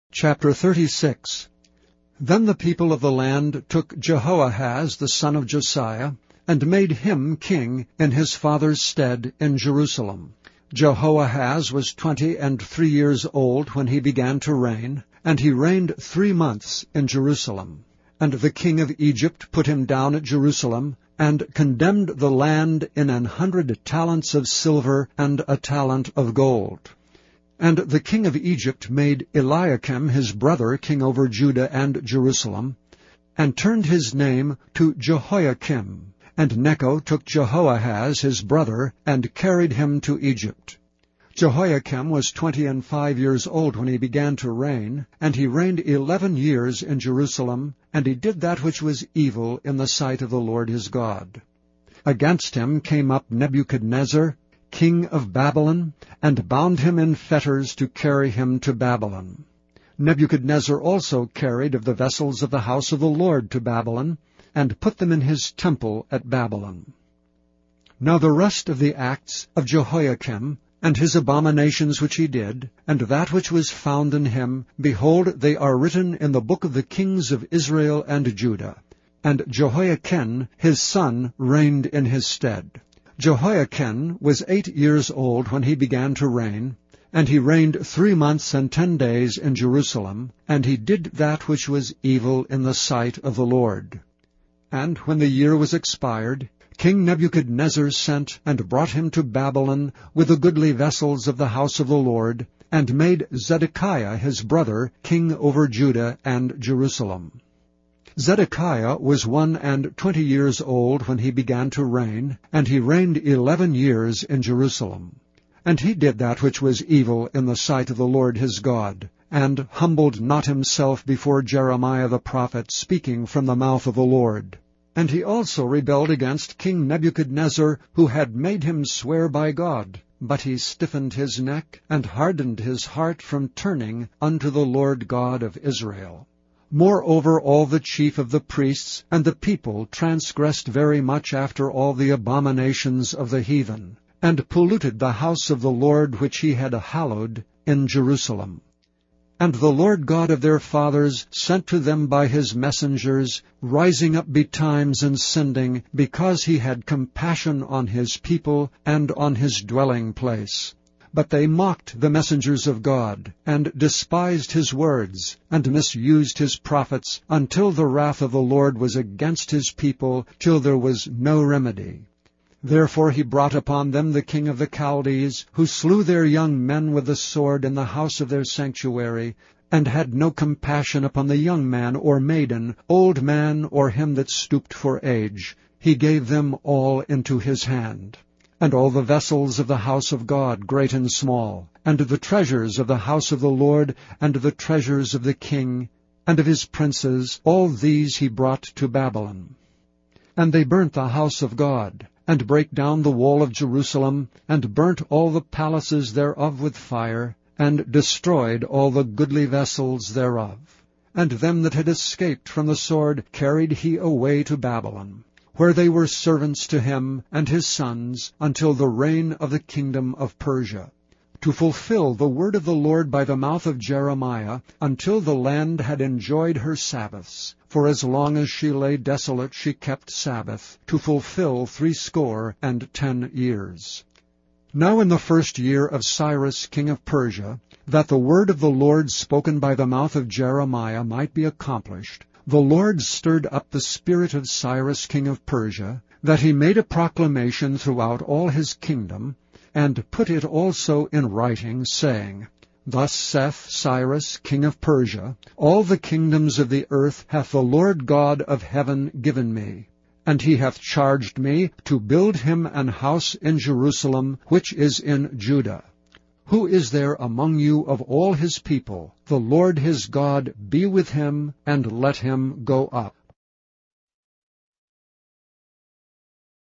Chapter 36. Then the people of the land took Jehoahaz the son of Josiah, and made him king in his father's stead in Jerusalem. Jehoahaz was 23 years old when he began to reign, and he reigned 3 months in Jerusalem. And the king of Egypt put him down at Jerusalem, and condemned the land in 100 talents of silver and a talent of gold. And the king of Egypt made Eliakim his brother king over Judah and Jerusalem, and turned his name to Jehoiakim. And Necho took Jehoahaz his brother, and carried him to Egypt. Jehoiakim was 25 years old when he began to reign, and he reigned 11 years in Jerusalem, and he did that which was evil in the sight of the Lord his God. Against him came up Nebuchadnezzar, king of Babylon, and bound him in fetters to carry him to Babylon. Nebuchadnezzar also carried of the vessels of the house of the Lord to Babylon, and put them in his temple at Babylon. Now the rest of the acts of Jehoiakim, and his abominations which he did, and that which was found in him, behold, they are written in the book of the kings of Israel and Judah. And Jehoiachin his son reigned in his stead. Jehoiachin was 8 years old when he began to reign, and he reigned 3 months and 10 days in Jerusalem, and he did that which was evil in the sight of the Lord. And when the year was expired, King Nebuchadnezzar sent and brought him to Babylon with the goodly vessels of the house of the Lord, and made Zedekiah his brother king over Judah and Jerusalem. Zedekiah was 21 years old when he began to reign, and he reigned 11 years in Jerusalem. And he did that which was evil in the sight of the Lord his God, and humbled not himself before Jeremiah the prophet, speaking from the mouth of the Lord. And he also rebelled against King Nebuchadnezzar, who had made him swear by God. But he stiffened his neck, and hardened his heart from turning unto the Lord God of Israel. Moreover, all the chief of the priests and the people transgressed very much after all the abominations of the heathen, and polluted the house of the Lord which he had hallowed in Jerusalem. And the Lord God of their fathers sent to them by his messengers, rising up betimes and sending, because he had compassion on his people and on his dwelling place. But they mocked the messengers of God, and despised his words, and misused his prophets, until the wrath of the Lord was against his people, till there was no remedy. Therefore he brought upon them the king of the Chaldees, who slew their young men with the sword in the house of their sanctuary, and had no compassion upon the young man or maiden, old man or him that stooped for age. He gave them all into his hand. And all the vessels of the house of God, great and small, and the treasures of the house of the Lord, and the treasures of the king, and of his princes, all these he brought to Babylon. And they burnt the house of God, and brake down the wall of Jerusalem, and burnt all the palaces thereof with fire, and destroyed all the goodly vessels thereof. And them that had escaped from the sword carried he away to Babylon, where they were servants to him and his sons, until the reign of the kingdom of Persia, to fulfill the word of the Lord by the mouth of Jeremiah, until the land had enjoyed her Sabbaths. For as long as she lay desolate she kept Sabbath, to fulfill 70 years. Now in the 1st year of Cyrus king of Persia, that the word of the Lord spoken by the mouth of Jeremiah might be accomplished, the Lord stirred up the spirit of Cyrus king of Persia, that he made a proclamation throughout all his kingdom, and put it also in writing, saying, Thus saith Cyrus king of Persia, All the kingdoms of the earth hath the Lord God of heaven given me, and he hath charged me to build him an house in Jerusalem, which is in Judah. Who is there among you of all his people? The Lord his God be with him, and let him go up.